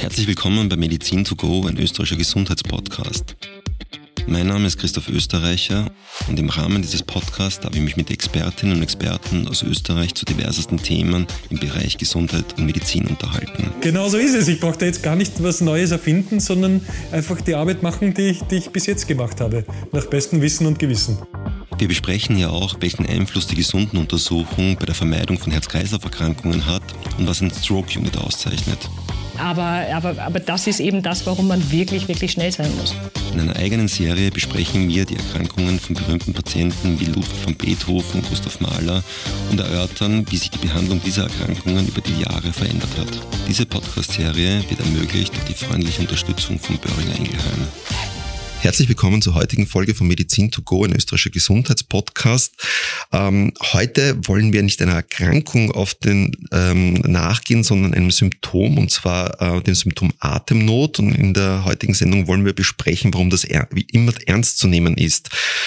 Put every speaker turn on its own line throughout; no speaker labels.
Herzlich willkommen bei Medizin to go, ein österreichischer Gesundheitspodcast. Mein Name ist Christoph Österreicher und im Rahmen dieses Podcasts darf ich mich mit Expertinnen und Experten aus Österreich zu diversesten Themen im Bereich Gesundheit und Medizin unterhalten.
Genau so ist es. Ich brauche da jetzt gar nicht was Neues erfinden, sondern einfach die Arbeit machen, die ich bis jetzt gemacht habe, nach bestem Wissen und Gewissen.
Wir besprechen ja auch, welchen Einfluss die Gesundenuntersuchung bei der Vermeidung von Herz-Kreislauf-Erkrankungen hat und was ein Stroke-Unit auszeichnet.
Aber das ist eben das, warum man wirklich schnell sein muss.
In einer eigenen Serie besprechen wir die Erkrankungen von berühmten Patienten wie Ludwig van Beethoven und Gustav Mahler und erörtern, wie sich die Behandlung dieser Erkrankungen über die Jahre verändert hat. Diese Podcast-Serie wird ermöglicht durch die freundliche Unterstützung von Boehringer Ingelheim. Herzlich willkommen zur heutigen Folge von Medizin to go, ein österreichischer Gesundheitspodcast. Heute wollen wir nicht einer Erkrankung nachgehen, sondern einem Symptom, und zwar dem Symptom Atemnot. Und in der heutigen Sendung wollen wir besprechen, warum das wie immer ernst zu nehmen ist.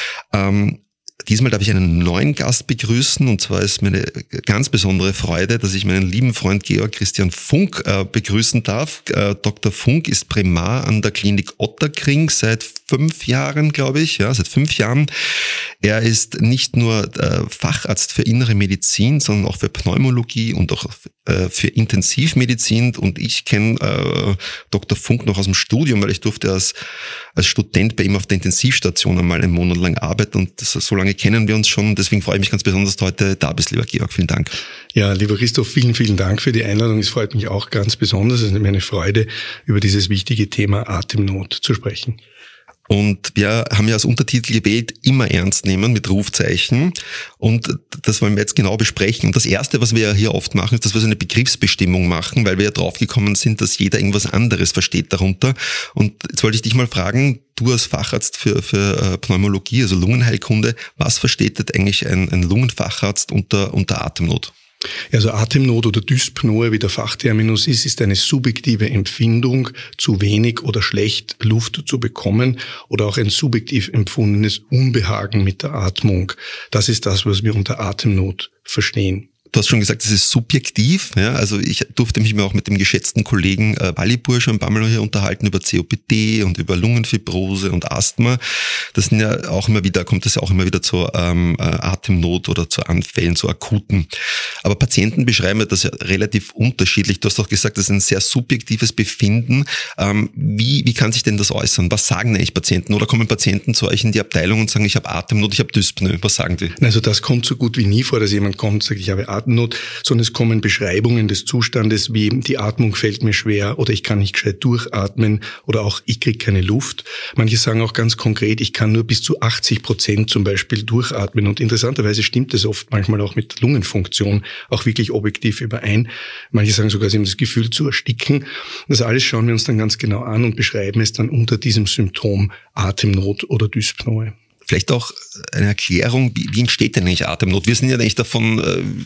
Diesmal darf ich einen neuen Gast begrüßen, und zwar ist mir eine ganz besondere Freude, dass ich meinen lieben Freund Georg Christian Funk begrüßen darf. Dr. Funk ist Primar an der Klinik Ottakring seit 5 Jahren, glaube ich, seit 5 Jahren. Er ist nicht nur Facharzt für innere Medizin, sondern auch für Pneumologie und auch für Intensivmedizin. Und ich kenne Dr. Funk noch aus dem Studium, weil ich durfte als Student bei ihm auf der Intensivstation einmal einen Monat lang arbeiten, und so lange kennen wir uns schon. Deswegen freue ich mich ganz besonders, dass du heute da bist, lieber Georg. Vielen Dank.
Ja, lieber Christoph, vielen Dank für die Einladung. Es freut mich auch ganz besonders. Es ist mir eine Freude, über dieses wichtige Thema Atemnot zu sprechen.
Und wir haben ja als Untertitel gewählt, immer ernst nehmen mit Rufzeichen. Und das wollen wir jetzt genau besprechen. Und das Erste, was wir ja hier oft machen, ist, dass wir so eine Begriffsbestimmung machen, weil wir ja draufgekommen sind, dass jeder irgendwas anderes versteht darunter. Und jetzt wollte ich dich mal fragen, du als Facharzt für Pneumologie, also Lungenheilkunde, was versteht denn eigentlich ein Lungenfacharzt unter Atemnot?
Also Atemnot oder Dyspnoe, wie der Fachterminus ist eine subjektive Empfindung, zu wenig oder schlecht Luft zu bekommen, oder auch ein subjektiv empfundenes Unbehagen mit der Atmung. Das ist das, was wir unter Atemnot verstehen.
Du hast schon gesagt, das ist subjektiv. Ja, also ich durfte mich auch mit dem geschätzten Kollegen Walibur schon ein paar Mal hier unterhalten über COPD und über Lungenfibrose und Asthma. Das sind ja auch immer wieder, kommt es ja auch immer wieder zur Atemnot oder zu Anfällen, zu akuten. Aber Patienten beschreiben das ja relativ unterschiedlich. Du hast auch gesagt, das ist ein sehr subjektives Befinden. Wie kann sich denn das äußern? Was sagen eigentlich Patienten? Oder kommen Patienten zu euch in die Abteilung und sagen, ich habe Atemnot, ich habe Dyspnoe? Was sagen die?
Also das kommt so gut wie nie vor, dass jemand kommt und sagt, ich habe Atemnot, sondern es kommen Beschreibungen des Zustandes wie die Atmung fällt mir schwer oder ich kann nicht gescheit durchatmen oder auch ich kriege keine Luft. Manche sagen auch ganz konkret, ich kann nur bis zu 80% zum Beispiel durchatmen, und interessanterweise stimmt es oft manchmal auch mit Lungenfunktion auch wirklich objektiv überein. Manche sagen sogar, sie haben das Gefühl zu ersticken. Das alles schauen wir uns dann ganz genau an und beschreiben es dann unter diesem Symptom Atemnot oder Dyspnoe.
Vielleicht auch eine Erklärung, wie entsteht denn eigentlich Atemnot? Wir sind ja eigentlich davon,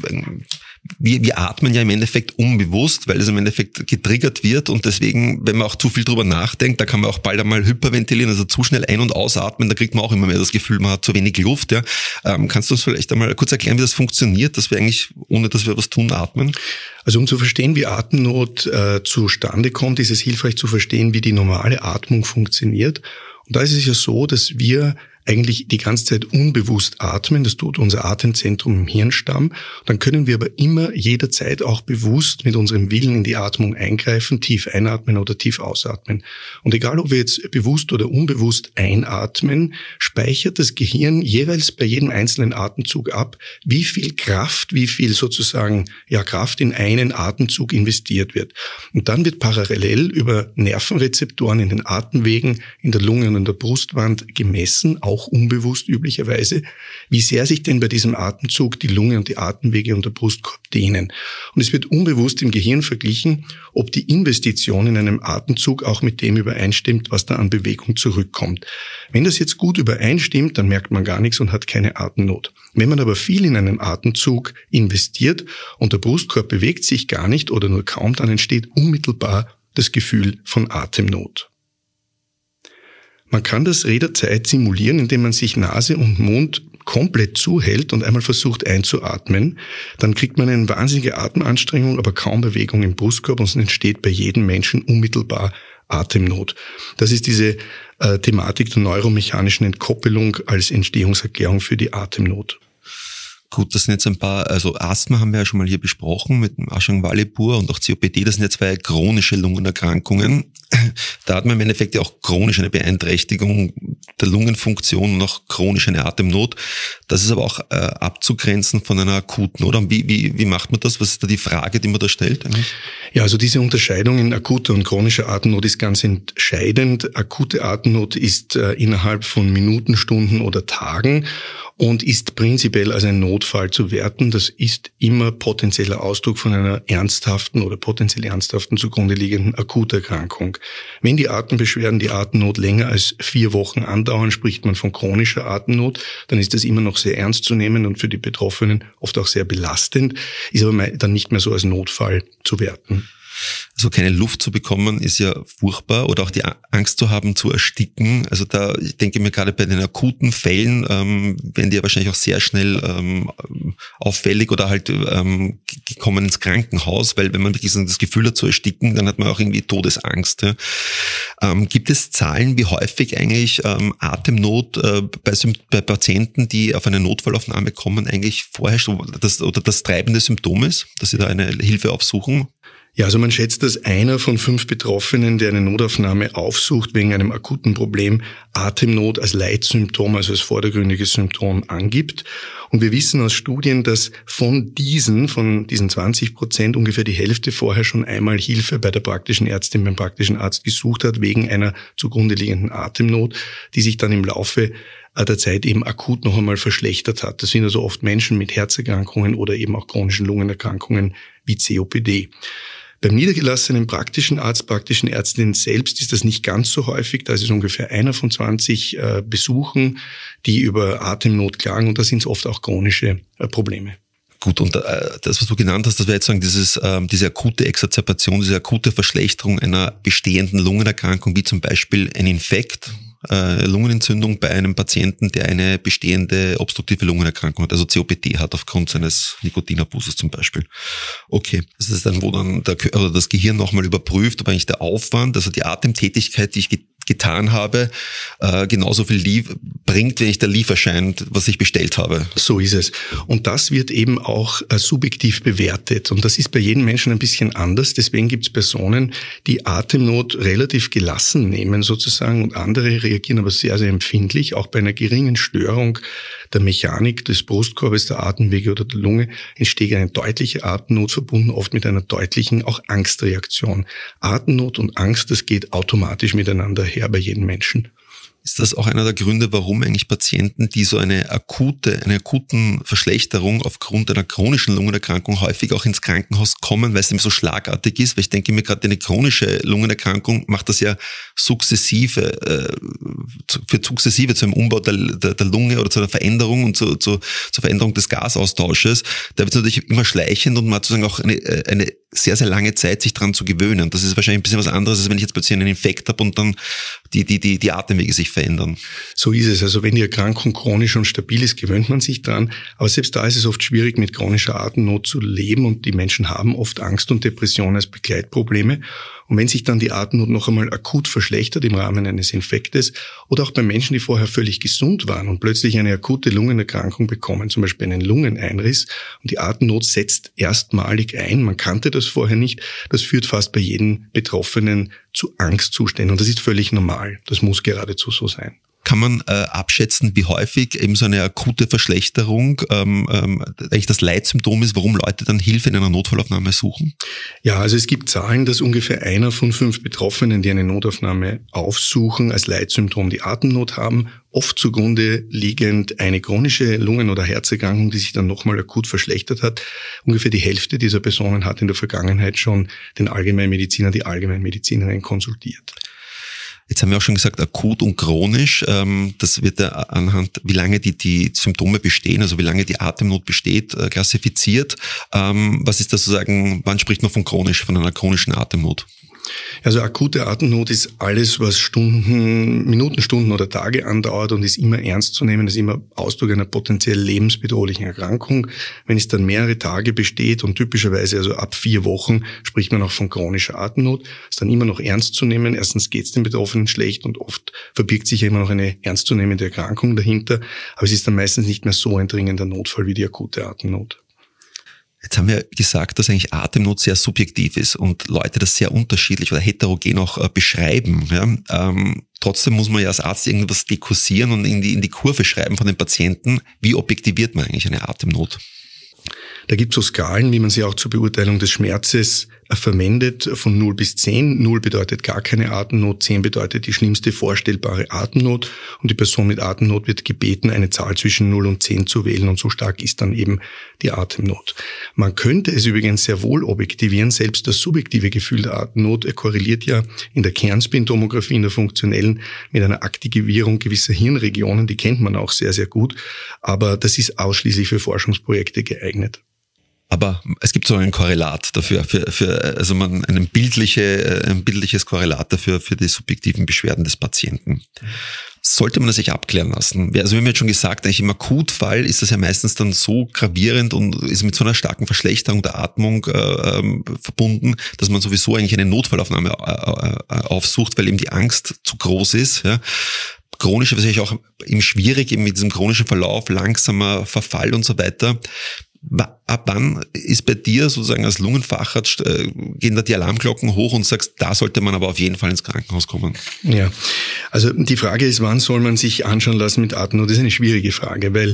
wir atmen ja im Endeffekt unbewusst, weil es im Endeffekt getriggert wird, und deswegen, wenn man auch zu viel drüber nachdenkt, da kann man auch bald einmal hyperventilieren, also zu schnell ein- und ausatmen, da kriegt man auch immer mehr das Gefühl, man hat zu wenig Luft. Ja. Kannst du uns vielleicht einmal kurz erklären, wie das funktioniert, dass wir eigentlich, ohne dass wir was tun, atmen?
Also um zu verstehen, wie Atemnot zustande kommt, ist es hilfreich zu verstehen, wie die normale Atmung funktioniert. Und da ist es ja so, dass wir eigentlich die ganze Zeit unbewusst atmen. Das tut unser Atemzentrum im Hirnstamm. Dann können wir aber immer jederzeit auch bewusst mit unserem Willen in die Atmung eingreifen, tief einatmen oder tief ausatmen. Und egal, ob wir jetzt bewusst oder unbewusst einatmen, speichert das Gehirn jeweils bei jedem einzelnen Atemzug ab, wie viel Kraft, wie viel sozusagen Kraft in einen Atemzug investiert wird. Und dann wird parallel über Nervenrezeptoren in den Atemwegen, in der Lunge und in der Brustwand gemessen, auch unbewusst üblicherweise, wie sehr sich denn bei diesem Atemzug die Lunge und die Atemwege und der Brustkorb dehnen. Und es wird unbewusst im Gehirn verglichen, ob die Investition in einem Atemzug auch mit dem übereinstimmt, was da an Bewegung zurückkommt. Wenn das jetzt gut übereinstimmt, dann merkt man gar nichts und hat keine Atemnot. Wenn man aber viel in einen Atemzug investiert und der Brustkorb bewegt sich gar nicht oder nur kaum, dann entsteht unmittelbar das Gefühl von Atemnot. Man kann das jederzeit simulieren, indem man sich Nase und Mund komplett zuhält und einmal versucht einzuatmen, dann kriegt man eine wahnsinnige Atemanstrengung, aber kaum Bewegung im Brustkorb und es entsteht bei jedem Menschen unmittelbar Atemnot. Das ist diese Thematik der neuromechanischen Entkoppelung als Entstehungserklärung für die Atemnot.
Gut, das sind jetzt ein paar, also Asthma haben wir ja schon mal hier besprochen mit dem Ashwagandha und auch COPD, das sind ja zwei chronische Lungenerkrankungen. Da hat man im Endeffekt ja auch chronisch eine Beeinträchtigung der Lungenfunktion und auch chronisch eine Atemnot. Das ist aber auch abzugrenzen von einer akuten, oder? Wie macht man das? Was ist da die Frage, die man da stellt eigentlich?
Ja, also diese Unterscheidung in akuter und chronischer Atemnot ist ganz entscheidend. Akute Atemnot ist innerhalb von Minuten, Stunden oder Tagen und ist prinzipiell als ein Notfall zu werten. Das ist immer potenzieller Ausdruck von einer ernsthaften oder potenziell ernsthaften zugrunde liegenden Akuterkrankung. Wenn die Atembeschwerden, die Atemnot länger als 4 Wochen andauern, spricht man von chronischer Atemnot, dann ist das immer noch sehr ernst zu nehmen und für die Betroffenen oft auch sehr belastend, ist aber dann nicht mehr so als Notfall zu werten.
Also keine Luft zu bekommen ist ja furchtbar oder auch die Angst zu haben zu ersticken. Also da, ich denke mir gerade bei den akuten Fällen werden die ja wahrscheinlich auch sehr schnell auffällig oder halt gekommen ins Krankenhaus, weil wenn man wirklich so das Gefühl hat zu ersticken, dann hat man auch irgendwie Todesangst. Ja. Gibt es Zahlen, wie häufig eigentlich Atemnot bei Patienten, die auf eine Notfallaufnahme kommen, eigentlich vorherrscht oder das treibende Symptom ist, dass sie da eine Hilfe aufsuchen?
Ja, also man schätzt, dass einer von 5 Betroffenen, der eine Notaufnahme aufsucht, wegen einem akuten Problem Atemnot als Leitsymptom, also als vordergründiges Symptom angibt. Und wir wissen aus Studien, dass von diesen 20% ungefähr die Hälfte vorher schon einmal Hilfe bei der praktischen Ärztin, beim praktischen Arzt gesucht hat, wegen einer zugrunde liegenden Atemnot, die sich dann im Laufe der Zeit eben akut noch einmal verschlechtert hat. Das sind also oft Menschen mit Herzerkrankungen oder eben auch chronischen Lungenerkrankungen wie COPD. Beim niedergelassenen praktischen Arzt, praktischen Ärztin selbst ist das nicht ganz so häufig. Da ist es ungefähr einer von 20 Besuchen, die über Atemnot klagen und da sind es oft auch chronische Probleme.
Gut, und das, was du genannt hast, das wäre jetzt sagen, diese akute Exazerbation, diese akute Verschlechterung einer bestehenden Lungenerkrankung, wie zum Beispiel ein Infekt, Lungenentzündung bei einem Patienten, der eine bestehende obstruktive Lungenerkrankung hat, also COPD hat aufgrund seines Nikotinabuses zum Beispiel. Okay, das ist dann, wo dann das Gehirn nochmal überprüft, ob eigentlich der Aufwand, also die Atemtätigkeit, die ich getan habe, genauso viel bringt, wenn ich der Lieferschein, was ich bestellt habe.
So ist es. Und das wird eben auch subjektiv bewertet. Und das ist bei jedem Menschen ein bisschen anders. Deswegen gibt es Personen, die Atemnot relativ gelassen nehmen sozusagen und andere reagieren aber sehr, sehr empfindlich. Auch bei einer geringen Störung der Mechanik des Brustkorbes, der Atemwege oder der Lunge entsteht eine deutliche Atemnot, verbunden oft mit einer deutlichen auch Angstreaktion. Atemnot und Angst, das geht automatisch miteinander her bei jedem Menschen.
Ist das auch einer der Gründe, warum eigentlich Patienten, die so eine akuten Verschlechterung aufgrund einer chronischen Lungenerkrankung häufig auch ins Krankenhaus kommen, weil es eben so schlagartig ist? Weil ich denke mir gerade, eine chronische Lungenerkrankung macht das ja sukzessive zu einem Umbau der Lunge oder zu einer Veränderung und zur Veränderung des Gasaustausches. Da wird es natürlich immer schleichend und man hat sozusagen auch eine sehr, sehr lange Zeit, sich dran zu gewöhnen. Das ist wahrscheinlich ein bisschen was anderes, als wenn ich jetzt plötzlich einen Infekt habe und dann die Atemwege sich verändern.
So ist es. Also wenn die Erkrankung chronisch und stabil ist, gewöhnt man sich dran. Aber selbst da ist es oft schwierig, mit chronischer Atemnot zu leben und die Menschen haben oft Angst und Depression als Begleitprobleme. Und wenn sich dann die Atemnot noch einmal akut verschlechtert im Rahmen eines Infektes oder auch bei Menschen, die vorher völlig gesund waren und plötzlich eine akute Lungenerkrankung bekommen, zum Beispiel einen Lungeneinriss, und die Atemnot setzt erstmalig ein, man kannte das vorher nicht, das führt fast bei jedem Betroffenen zu Angstzuständen und das ist völlig normal. Das muss geradezu so sein.
Kann man abschätzen, wie häufig eben so eine akute Verschlechterung eigentlich das Leitsymptom ist, warum Leute dann Hilfe in einer Notfallaufnahme suchen?
Ja, also es gibt Zahlen, dass ungefähr einer von 5 Betroffenen, die eine Notaufnahme aufsuchen, als Leitsymptom die Atemnot haben. Oft zugrunde liegend eine chronische Lungen- oder Herzerkrankung, die sich dann nochmal akut verschlechtert hat. Ungefähr die Hälfte dieser Personen hat in der Vergangenheit schon den Allgemeinmediziner, die Allgemeinmedizinerin konsultiert.
Jetzt haben wir auch schon gesagt, akut und chronisch. Das wird ja anhand, wie lange die Symptome bestehen, also wie lange die Atemnot besteht, klassifiziert. Was ist das sozusagen, wann spricht man von einer chronischen Atemnot?
Also akute Atemnot ist alles, was Minuten, Stunden oder Tage andauert und ist immer ernst zu nehmen, ist immer Ausdruck einer potenziell lebensbedrohlichen Erkrankung. Wenn es dann mehrere Tage besteht und typischerweise also ab 4 Wochen spricht man auch von chronischer Atemnot, ist dann immer noch ernst zu nehmen. Erstens geht es den Betroffenen schlecht und oft verbirgt sich ja immer noch eine ernstzunehmende Erkrankung dahinter, aber es ist dann meistens nicht mehr so ein dringender Notfall wie die akute Atemnot.
Jetzt haben wir gesagt, dass eigentlich Atemnot sehr subjektiv ist und Leute das sehr unterschiedlich oder heterogen auch beschreiben. Ja? Trotzdem muss man ja als Arzt irgendwas dekursieren und in die Kurve schreiben von den Patienten. Wie objektiviert man eigentlich eine Atemnot?
Da gibt es so Skalen, wie man sie auch zur Beurteilung des Schmerzes verwendet, von 0 bis 10. 0 bedeutet gar keine Atemnot, 10 bedeutet die schlimmste vorstellbare Atemnot und die Person mit Atemnot wird gebeten, eine Zahl zwischen 0 und 10 zu wählen und so stark ist dann eben die Atemnot. Man könnte es übrigens sehr wohl objektivieren, selbst das subjektive Gefühl der Atemnot korreliert ja in der Kernspintomographie, in der funktionellen, mit einer Aktivierung gewisser Hirnregionen, die kennt man auch sehr, sehr gut, aber das ist ausschließlich für Forschungsprojekte geeignet.
Aber es gibt so ein Korrelat dafür, also ein bildliches Korrelat dafür für die subjektiven Beschwerden des Patienten. Sollte man das sich abklären lassen? Also wir haben jetzt schon gesagt, eigentlich im Akutfall ist das ja meistens dann so gravierend und ist mit so einer starken Verschlechterung der Atmung verbunden, dass man sowieso eigentlich eine Notfallaufnahme aufsucht, weil eben die Angst zu groß ist. Ja. Chronisch ist natürlich auch eben schwierig, eben mit diesem chronischen Verlauf, langsamer Verfall und so weiter. Ab wann ist bei dir sozusagen als Lungenfacharzt, gehen da die Alarmglocken hoch und sagst, da sollte man aber auf jeden Fall ins Krankenhaus kommen?
Ja, also die Frage ist, wann soll man sich anschauen lassen mit Atemnot? Das ist eine schwierige Frage, weil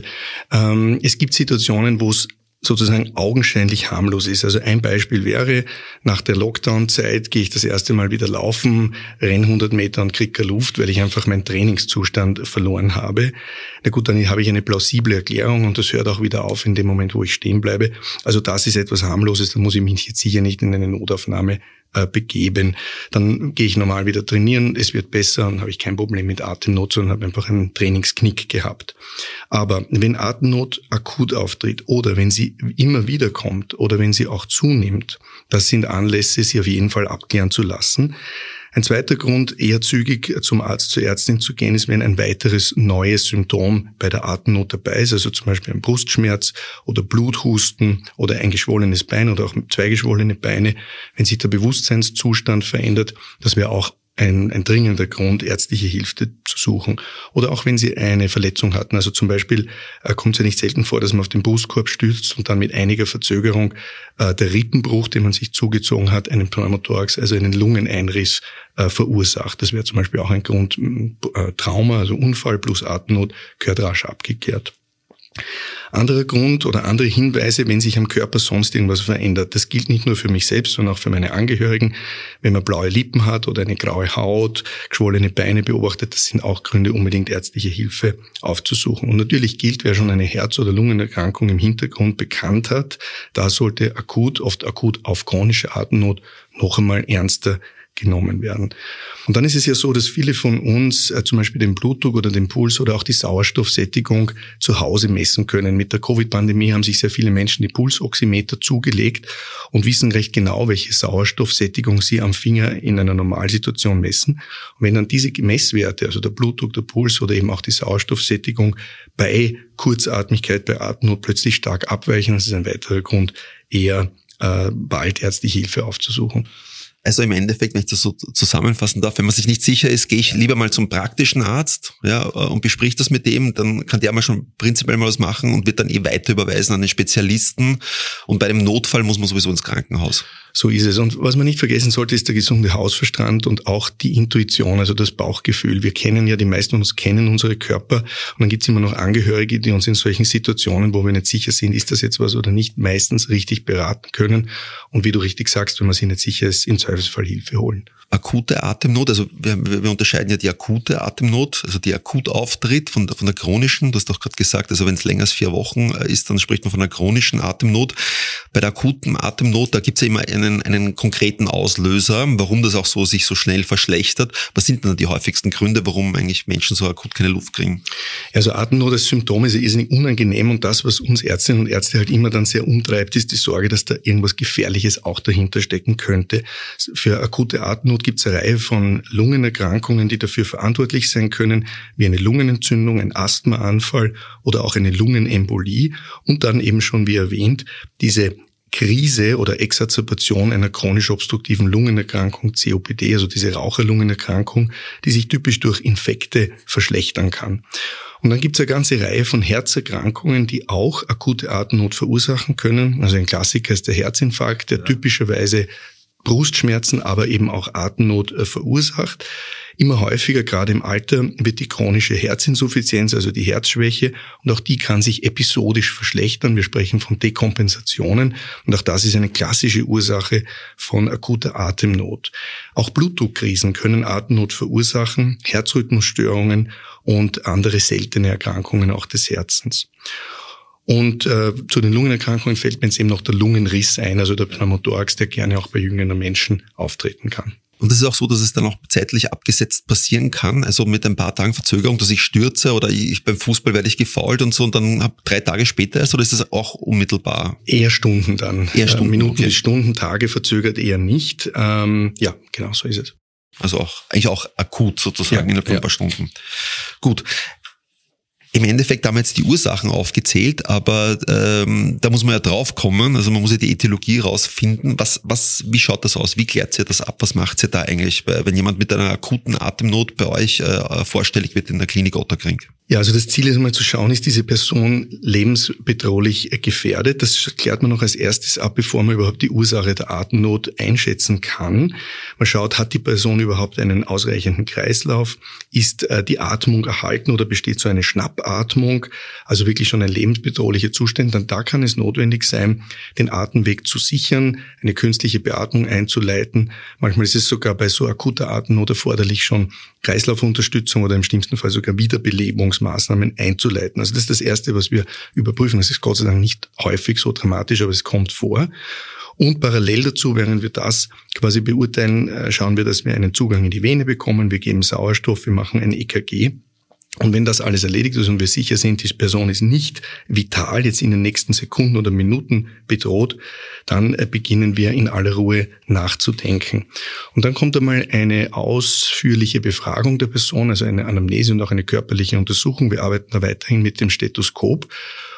es gibt Situationen, wo es sozusagen augenscheinlich harmlos ist. Also ein Beispiel wäre, nach der Lockdown-Zeit gehe ich das erste Mal wieder laufen, renne 100 Meter und kriege keine Luft, weil ich einfach meinen Trainingszustand verloren habe. Na gut, dann habe ich eine plausible Erklärung und das hört auch wieder auf in dem Moment, wo ich stehen bleibe. Also das ist etwas harmloses, da muss ich mich jetzt sicher nicht in eine Notaufnahme begeben. Dann gehe ich normal wieder trainieren, es wird besser und habe ich kein Problem mit Atemnot, sondern habe einfach einen Trainingsknick gehabt. Aber wenn Atemnot akut auftritt oder wenn sie immer wieder kommt oder wenn sie auch zunimmt, das sind Anlässe, sie auf jeden Fall abklären zu lassen. Ein zweiter Grund, eher zügig zum Arzt, zur Ärztin zu gehen, ist, wenn ein weiteres neues Symptom bei der Atemnot dabei ist, also zum Beispiel ein Brustschmerz oder Bluthusten oder ein geschwollenes Bein oder auch 2 geschwollene Beine. Wenn sich der Bewusstseinszustand verändert, das wäre auch ein dringender Grund, ärztliche Hilfe zu suchen. Oder auch wenn Sie eine Verletzung hatten. Also zum Beispiel kommt es ja nicht selten vor, dass man auf den Brustkorb stürzt und dann mit einiger Verzögerung der Rippenbruch, den man sich zugezogen hat, einen Pneumothorax, also einen Lungeneinriss verursacht. Das wäre zum Beispiel auch ein Grund, Trauma, also Unfall plus Atemnot, gehört rasch abgeklärt. Anderer Grund oder andere Hinweise, wenn sich am Körper sonst irgendwas verändert. Das gilt nicht nur für mich selbst, sondern auch für meine Angehörigen. Wenn man blaue Lippen hat oder eine graue Haut, geschwollene Beine beobachtet, das sind auch Gründe, unbedingt ärztliche Hilfe aufzusuchen. Und natürlich gilt, wer schon eine Herz- oder Lungenerkrankung im Hintergrund bekannt hat, da sollte oft akut auf chronische Atemnot noch einmal ernster genommen werden. Und dann ist es ja so, dass viele von uns zum Beispiel den Blutdruck oder den Puls oder auch die Sauerstoffsättigung zu Hause messen können. Mit der Covid-Pandemie haben sich sehr viele Menschen die Pulsoximeter zugelegt und wissen recht genau, welche Sauerstoffsättigung sie am Finger in einer Normalsituation messen. Und wenn dann diese Messwerte, also der Blutdruck, der Puls oder eben auch die Sauerstoffsättigung bei Kurzatmigkeit, bei Atemnot plötzlich stark abweichen, das ist ein weiterer Grund, eher bald ärztliche Hilfe aufzusuchen.
Also im Endeffekt, wenn ich das so zusammenfassen darf, wenn man sich nicht sicher ist, gehe ich lieber mal zum praktischen Arzt, ja, und besprich das mit dem, dann kann der mal schon prinzipiell mal was machen und wird dann weiter überweisen an den Spezialisten. Und bei dem Notfall muss man sowieso ins Krankenhaus.
So ist es. Und was man nicht vergessen sollte, ist der gesunde Hausverstand und auch die Intuition, also das Bauchgefühl. Wir kennen ja, die meisten von uns kennen unsere Körper und dann gibt es immer noch Angehörige, die uns in solchen Situationen, wo wir nicht sicher sind, ist das jetzt was oder nicht, meistens richtig beraten können. Und wie du richtig sagst, wenn man sich nicht sicher ist, im Zweifelsfall Hilfe holen.
Akute Atemnot, also wir unterscheiden ja die akute Atemnot, also die akut auftritt von der chronischen, du hast doch gerade gesagt, also wenn es länger als 4 Wochen ist, dann spricht man von einer chronischen Atemnot. Bei der akuten Atemnot, da gibt es ja immer einen konkreten Auslöser, warum das auch so sich so schnell verschlechtert. Was sind denn die häufigsten Gründe, warum eigentlich Menschen so akut keine Luft kriegen?
Also Atemnot als Symptom ist ja irrsinnig unangenehm und das, was uns Ärztinnen und Ärzte halt immer dann sehr umtreibt, ist die Sorge, dass da irgendwas Gefährliches auch dahinter stecken könnte. Für akute Atemnot gibt es eine Reihe von Lungenerkrankungen, die dafür verantwortlich sein können, wie eine Lungenentzündung, ein Asthmaanfall oder auch eine Lungenembolie und dann eben schon, wie erwähnt, diese Krise oder Exacerbation einer chronisch obstruktiven Lungenerkrankung, COPD, also diese Raucherlungenerkrankung, die sich typisch durch Infekte verschlechtern kann. Und dann gibt es eine ganze Reihe von Herzerkrankungen, die auch akute Atemnot verursachen können. Also ein Klassiker ist der Herzinfarkt, der typischerweise Brustschmerzen, aber eben auch Atemnot verursacht. Immer häufiger, gerade im Alter, wird die chronische Herzinsuffizienz, also die Herzschwäche, und auch die kann sich episodisch verschlechtern. Wir sprechen von Dekompensationen und auch das ist eine klassische Ursache von akuter Atemnot. Auch Blutdruckkrisen können Atemnot verursachen, Herzrhythmusstörungen und andere seltene Erkrankungen auch des Herzens. Und zu den Lungenerkrankungen fällt mir jetzt eben noch der Lungenriss ein, also der Pneumothorax, der gerne auch bei jüngeren Menschen auftreten kann.
Und das ist auch so, dass es dann auch zeitlich abgesetzt passieren kann, also mit ein paar Tagen Verzögerung, dass ich stürze oder beim Fußball werde ich gefoult und so und dann 3 Tage später ist, oder ist das auch unmittelbar?
Eher Stunden dann.
Eher Stunden,
Minuten
okay.
bis Stunden, Tage verzögert eher nicht. Ja, genau so ist es.
Also eigentlich auch akut sozusagen innerhalb von ein paar Stunden. Gut. Im Endeffekt haben wir jetzt die Ursachen aufgezählt, aber da muss man ja drauf kommen, also man muss ja die Ätiologie rausfinden. Wie schaut das aus? Wie klärt ihr das ab? Was macht ihr da eigentlich, wenn jemand mit einer akuten Atemnot bei euch vorstellig wird in der Klinik Ottakring?
Ja, also das Ziel ist einmal zu schauen, ist diese Person lebensbedrohlich gefährdet? Das klärt man noch als erstes ab, bevor man überhaupt die Ursache der Atemnot einschätzen kann. Man schaut, hat die Person überhaupt einen ausreichenden Kreislauf? Ist die Atmung erhalten oder besteht so eine Schnappatmung? Also wirklich schon ein lebensbedrohlicher Zustand. Dann da kann es notwendig sein, den Atemweg zu sichern, eine künstliche Beatmung einzuleiten. Manchmal ist es sogar bei so akuter Atemnot erforderlich, schon Kreislaufunterstützung oder im schlimmsten Fall sogar Wiederbelebungsmaßnahmen einzuleiten. Also das ist das Erste, was wir überprüfen. Das ist Gott sei Dank nicht häufig so dramatisch, aber es kommt vor. Und parallel dazu, während wir das quasi beurteilen, schauen wir, dass wir einen Zugang in die Vene bekommen. Wir geben Sauerstoff, wir machen ein EKG. Und wenn das alles erledigt ist und wir sicher sind, die Person ist nicht vital jetzt in den nächsten Sekunden oder Minuten bedroht, dann beginnen wir in aller Ruhe nachzudenken. Und dann kommt einmal eine ausführliche Befragung der Person, also eine Anamnese und auch eine körperliche Untersuchung. Wir arbeiten da weiterhin mit dem Stethoskop.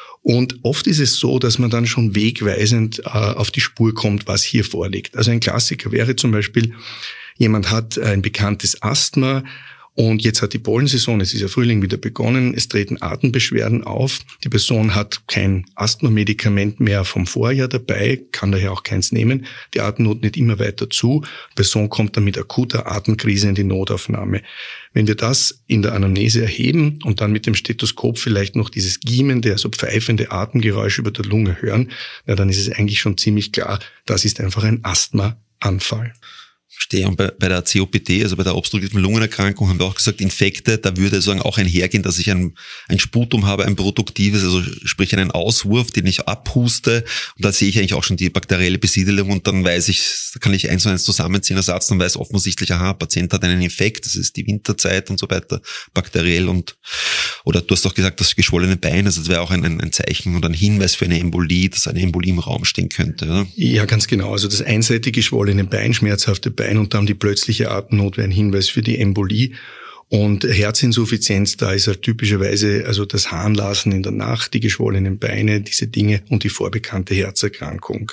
Und oft ist es so, dass man dann schon wegweisend auf die Spur kommt, was hier vorliegt. Also ein Klassiker wäre zum Beispiel, jemand hat ein bekanntes Asthma, und jetzt hat die Pollensaison, es ist ja Frühling wieder begonnen, es treten Atembeschwerden auf. Die Person hat kein Asthma-Medikament mehr vom Vorjahr dabei, kann daher auch keins nehmen. Die Atemnot nimmt immer weiter zu. Die Person kommt dann mit akuter Atemkrise in die Notaufnahme. Wenn wir das in der Anamnese erheben und dann mit dem Stethoskop vielleicht noch dieses giemende, also pfeifende Atemgeräusch über der Lunge hören, na, dann ist es eigentlich schon ziemlich klar, das ist einfach ein Asthmaanfall.
Verstehe. Und bei der COPD, also bei der obstruktiven Lungenerkrankung, haben wir auch gesagt, Infekte, da würde sozusagen auch einhergehen, dass ich ein Sputum habe, ein produktives, also sprich einen Auswurf, den ich abhuste. Und da sehe ich eigentlich auch schon die bakterielle Besiedelung und dann weiß ich, da kann ich 1 und 1 zusammenziehen als Arzt und weiß offensichtlich, aha, Patient hat einen Infekt, das ist die Winterzeit und so weiter, bakteriell oder du hast auch gesagt, das geschwollene Bein, also das wäre auch ein Zeichen und ein Hinweis für eine Embolie, dass eine Embolie im Raum stehen könnte, oder?
Ja, ganz genau. Also das einseitig geschwollene Bein, schmerzhafte Bein und dann die plötzliche Atemnot wäre ein Hinweis für die Embolie. Und Herzinsuffizienz, da ist halt typischerweise also das Harnlassen in der Nacht, die geschwollenen Beine, diese Dinge und die vorbekannte Herzerkrankung.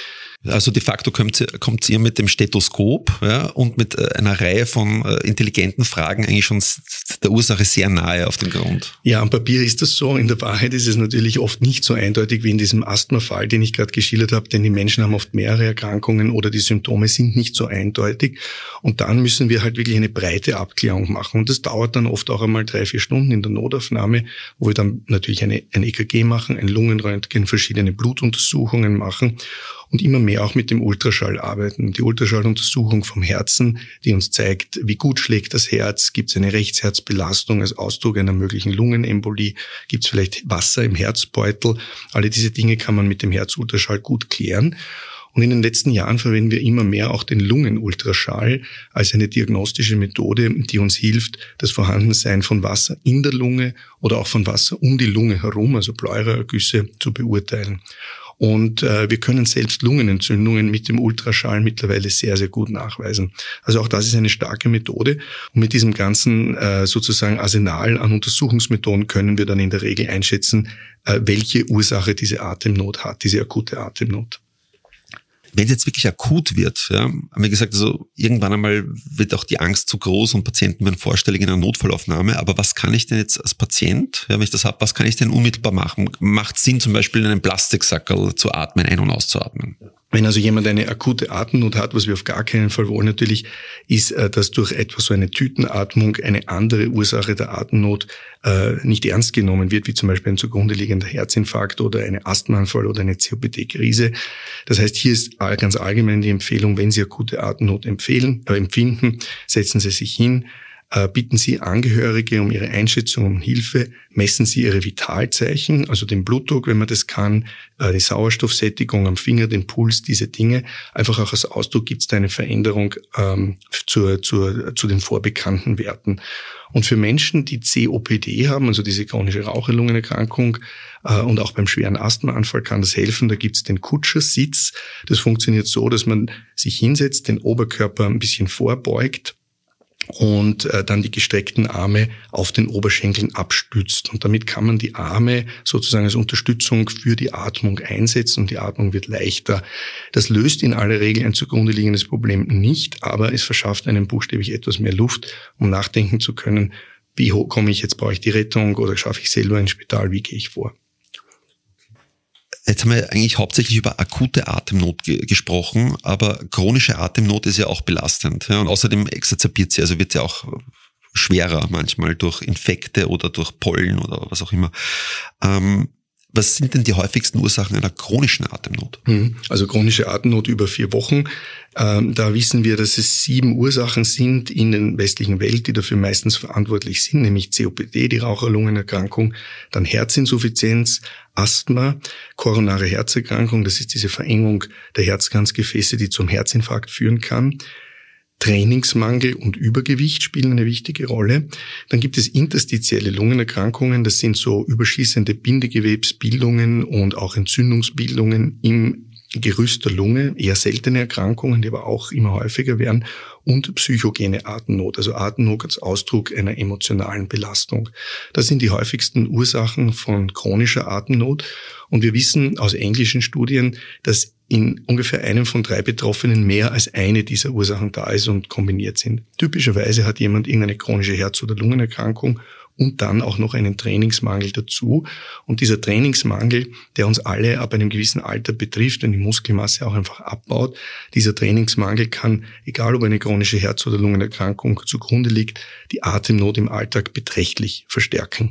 Also de facto kommt ihr mit dem Stethoskop, ja, und mit einer Reihe von intelligenten Fragen eigentlich schon der Ursache sehr nahe auf den Grund.
Ja, am Papier ist das so. In der Wahrheit ist es natürlich oft nicht so eindeutig wie in diesem Asthma-Fall, den ich gerade geschildert habe, denn die Menschen haben oft mehrere Erkrankungen oder die Symptome sind nicht so eindeutig. Und dann müssen wir halt wirklich eine breite Abklärung machen. Und das dauert dann oft auch einmal 3-4 Stunden in der Notaufnahme, wo wir dann natürlich ein EKG machen, ein Lungenröntgen, verschiedene Blutuntersuchungen machen und immer mehr auch mit dem Ultraschall arbeiten. Die Ultraschalluntersuchung vom Herzen, die uns zeigt, wie gut schlägt das Herz, gibt es eine Rechtsherzbelastung als Ausdruck einer möglichen Lungenembolie, gibt es vielleicht Wasser im Herzbeutel. Alle diese Dinge kann man mit dem Herzultraschall gut klären. Und in den letzten Jahren verwenden wir immer mehr auch den Lungenultraschall als eine diagnostische Methode, die uns hilft, das Vorhandensein von Wasser in der Lunge oder auch von Wasser um die Lunge herum, also Pleuraergüsse, zu beurteilen. Und wir können selbst Lungenentzündungen mit dem Ultraschall mittlerweile sehr, sehr gut nachweisen. Also auch das ist eine starke Methode. Und mit diesem ganzen sozusagen Arsenal an Untersuchungsmethoden können wir dann in der Regel einschätzen, welche Ursache diese Atemnot hat, diese akute Atemnot.
Wenn es jetzt wirklich akut wird, ja, haben wir gesagt, also irgendwann einmal wird auch die Angst zu groß und Patienten werden vorstellig in einer Notfallaufnahme. Aber was kann ich denn jetzt als Patient, ja, wenn ich das habe, was kann ich denn unmittelbar machen? Macht es Sinn, zum Beispiel in einem Plastiksackerl zu atmen, ein- und auszuatmen?
Wenn also jemand eine akute Atemnot hat, was wir auf gar keinen Fall wollen natürlich, ist, dass durch etwa so eine Tütenatmung eine andere Ursache der Atemnot nicht ernst genommen wird, wie zum Beispiel ein zugrunde liegender Herzinfarkt oder eine Asthmaanfall oder eine COPD-Krise. Das heißt, hier ist ganz allgemein die Empfehlung, wenn Sie akute Atemnot empfinden, setzen Sie sich hin, bitten Sie Angehörige um ihre Einschätzung, um Hilfe, messen Sie Ihre Vitalzeichen, also den Blutdruck, wenn man das kann, die Sauerstoffsättigung am Finger, den Puls, diese Dinge. Einfach auch als Ausdruck gibt es da eine Veränderung zu den vorbekannten Werten. Und für Menschen, die COPD haben, also diese chronische Raucherlungenerkrankung, und auch beim schweren Asthmaanfall kann das helfen. Da gibt's den Kutschersitz. Das funktioniert so, dass man sich hinsetzt, den Oberkörper ein bisschen vorbeugt und dann die gestreckten Arme auf den Oberschenkeln abstützt. Und damit kann man die Arme sozusagen als Unterstützung für die Atmung einsetzen und die Atmung wird leichter. Das löst in aller Regel ein zugrunde liegendes Problem nicht, aber es verschafft einem buchstäblich etwas mehr Luft, um nachdenken zu können, wie hoch komme ich jetzt, brauche ich die Rettung oder schaffe ich selber ein Spital, wie gehe ich vor?
Jetzt haben wir eigentlich hauptsächlich über akute Atemnot gesprochen, aber chronische Atemnot ist ja auch belastend. Ja, und außerdem exacerbiert sie, also wird sie auch schwerer manchmal durch Infekte oder durch Pollen oder was auch immer. Was sind denn die häufigsten Ursachen einer chronischen Atemnot?
Also chronische Atemnot über 4 Wochen. Da wissen wir, dass es 7 Ursachen sind in der westlichen Welt, die dafür meistens verantwortlich sind, nämlich COPD, die Raucherlungenerkrankung, dann Herzinsuffizienz, Asthma, koronare Herzerkrankung, das ist diese Verengung der Herzkranzgefäße, die zum Herzinfarkt führen kann. Trainingsmangel und Übergewicht spielen eine wichtige Rolle. Dann gibt es interstitielle Lungenerkrankungen. Das sind so überschießende Bindegewebsbildungen und auch Entzündungsbildungen im Gerüst der Lunge, eher seltene Erkrankungen, die aber auch immer häufiger werden, und psychogene Atemnot, also Atemnot als Ausdruck einer emotionalen Belastung. Das sind die häufigsten Ursachen von chronischer Atemnot. Und wir wissen aus englischen Studien, dass in ungefähr einem von 3 Betroffenen mehr als eine dieser Ursachen da ist und kombiniert sind. Typischerweise hat jemand irgendeine chronische Herz- oder Lungenerkrankung und dann auch noch einen Trainingsmangel dazu. Und dieser Trainingsmangel, der uns alle ab einem gewissen Alter betrifft, wenn die Muskelmasse auch einfach abbaut, dieser Trainingsmangel kann, egal ob eine chronische Herz- oder Lungenerkrankung zugrunde liegt, die Atemnot im Alltag beträchtlich verstärken.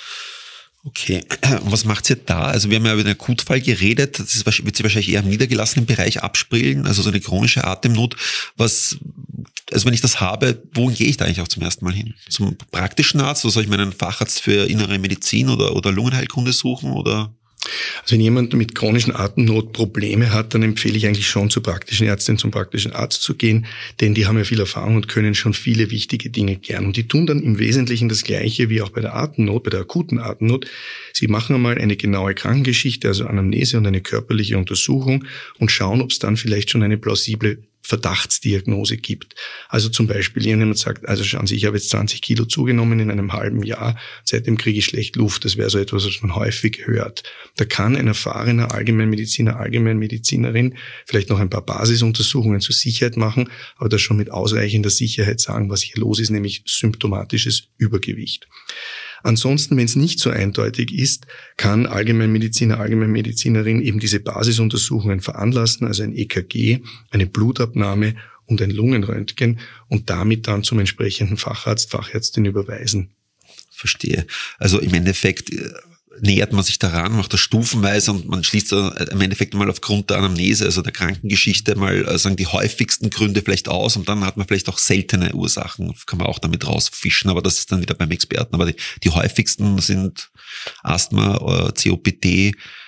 Okay, und was macht ihr da? Also wir haben ja über den Akutfall geredet, wird sich wahrscheinlich eher im niedergelassenen Bereich abspielen, also so eine chronische Atemnot. Also wenn ich das habe, wohin gehe ich da eigentlich auch zum ersten Mal hin? Zum praktischen Arzt oder soll ich meinen Facharzt für innere Medizin oder Lungenheilkunde suchen oder?
Also wenn jemand mit chronischen Atemnot Probleme hat, dann empfehle ich eigentlich schon zur praktischen Ärztin, zum praktischen Arzt zu gehen, denn die haben ja viel Erfahrung und können schon viele wichtige Dinge gern. Und die tun dann im Wesentlichen das Gleiche wie auch bei der Atemnot, bei der akuten Atemnot. Sie machen einmal eine genaue Krankengeschichte, also Anamnese und eine körperliche Untersuchung und schauen, ob es dann vielleicht schon eine plausible Verdachtsdiagnose gibt. Also zum Beispiel, jemand sagt, also schauen Sie, ich habe jetzt 20 Kilo zugenommen in einem halben Jahr, seitdem kriege ich schlecht Luft. Das wäre so etwas, was man häufig hört. Da kann ein erfahrener Allgemeinmediziner, Allgemeinmedizinerin vielleicht noch ein paar Basisuntersuchungen zur Sicherheit machen, aber das schon mit ausreichender Sicherheit sagen, was hier los ist, nämlich symptomatisches Übergewicht. Ansonsten, wenn es nicht so eindeutig ist, kann Allgemeinmediziner, Allgemeinmedizinerin eben diese Basisuntersuchungen veranlassen, also ein EKG, eine Blutabnahme und ein Lungenröntgen und damit dann zum entsprechenden Facharzt, Fachärztin überweisen.
Verstehe. Also im Endeffekt nähert man sich daran, macht das stufenweise und man schließt im Endeffekt mal aufgrund der Anamnese, also der Krankengeschichte, mal sagen die häufigsten Gründe vielleicht aus und dann hat man vielleicht auch seltene Ursachen, kann man auch damit rausfischen, aber das ist dann wieder beim Experten. Aber die häufigsten sind Asthma, COPD,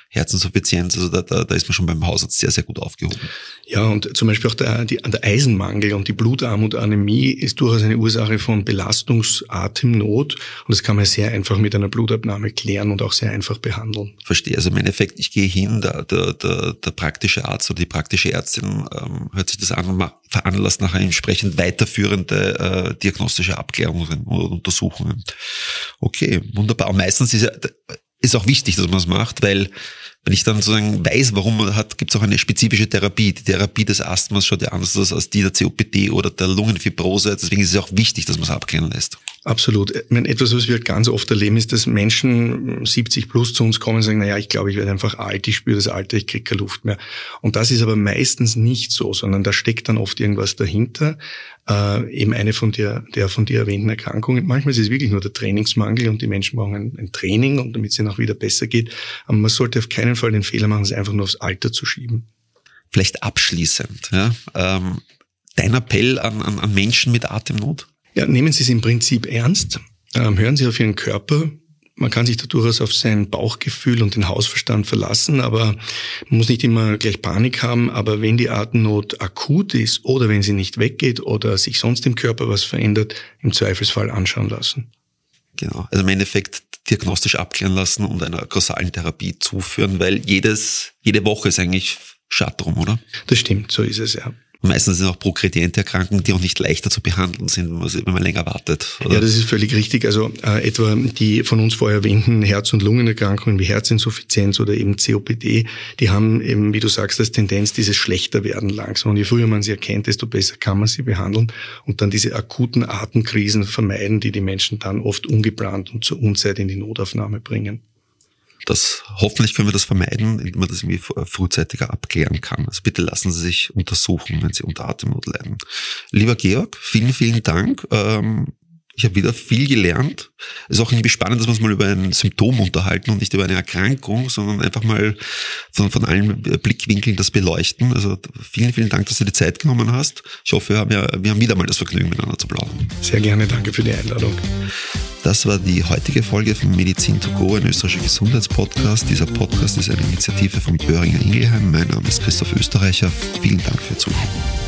Herzinsuffizienz, also da ist man schon beim Hausarzt sehr, sehr gut aufgehoben.
Ja, und zum Beispiel auch der Eisenmangel und die Blutarmut, Anämie ist durchaus eine Ursache von Belastungsatemnot und das kann man sehr einfach mit einer Blutabnahme klären und auch sehr einfach behandeln.
Verstehe. Also im Endeffekt, ich gehe hin, der praktische Arzt oder die praktische Ärztin hört sich das an und veranlasst nachher entsprechend weiterführende diagnostische Abklärungen oder Untersuchungen. Okay, wunderbar. Und meistens ist auch wichtig, dass man es macht, weil wenn ich dann sozusagen weiß, warum man hat, gibt es auch eine spezifische Therapie. Die Therapie des Asthmas schaut ja anders aus als die der COPD oder der Lungenfibrose. Deswegen ist es auch wichtig, dass man es abklären lässt. Absolut. Ich meine, etwas, was wir halt ganz oft erleben, ist, dass Menschen 70 plus zu uns kommen und sagen, ich glaube, ich werde einfach alt, ich spüre das Alter, ich kriege keine Luft mehr. Und das ist aber meistens nicht so, sondern da steckt dann oft irgendwas dahinter. Eben eine der von dir erwähnten Erkrankungen. Manchmal ist es wirklich nur der Trainingsmangel und die Menschen brauchen ein Training, und damit es ihnen auch wieder besser geht. Aber man sollte auf keinen Fall den Fehler machen, es einfach nur aufs Alter zu schieben. Vielleicht abschließend, dein Appell an Menschen mit Atemnot? Ja,
nehmen Sie es im Prinzip ernst. Hören Sie auf Ihren Körper. Man kann sich da durchaus auf sein Bauchgefühl und den Hausverstand verlassen, aber man muss nicht immer gleich Panik haben. Aber wenn die Atemnot akut ist oder wenn sie nicht weggeht oder sich sonst im Körper was verändert, im Zweifelsfall anschauen lassen.
Genau, also im Endeffekt diagnostisch abklären lassen und einer kausalen Therapie zuführen, weil jede Woche ist eigentlich Schad drum, oder?
Das stimmt, so ist es, ja.
Und meistens sind auch progrediente Erkrankungen, die auch nicht leichter zu behandeln sind, wenn man länger wartet. Oder?
Ja, das ist völlig richtig. Also etwa die von uns vorher erwähnten Herz- und Lungenerkrankungen wie Herzinsuffizienz oder eben COPD, die haben eben, wie du sagst, als Tendenz dieses Schlechter-Werden langsam. Und je früher man sie erkennt, desto besser kann man sie behandeln und dann diese akuten Atemkrisen vermeiden, die Menschen dann oft ungeplant und zur Unzeit in die Notaufnahme bringen.
Hoffentlich können wir das vermeiden, indem man das irgendwie frühzeitiger abklären kann. Also bitte lassen Sie sich untersuchen, wenn Sie unter Atemnot leiden. Lieber Georg, vielen, vielen Dank. Ich habe wieder viel gelernt. Es ist auch irgendwie spannend, dass wir uns mal über ein Symptom unterhalten und nicht über eine Erkrankung, sondern einfach mal von allen Blickwinkeln das beleuchten. Also vielen, vielen Dank, dass du dir die Zeit genommen hast. Ich hoffe, wir haben wieder mal das Vergnügen, miteinander zu plaudern.
Sehr gerne, danke für die Einladung.
Das war die heutige Folge von Medizin to go, ein österreichischer Gesundheitspodcast. Dieser Podcast ist eine Initiative von Boehringer Ingelheim. Mein Name ist Christoph Österreicher. Vielen Dank für Zuhören.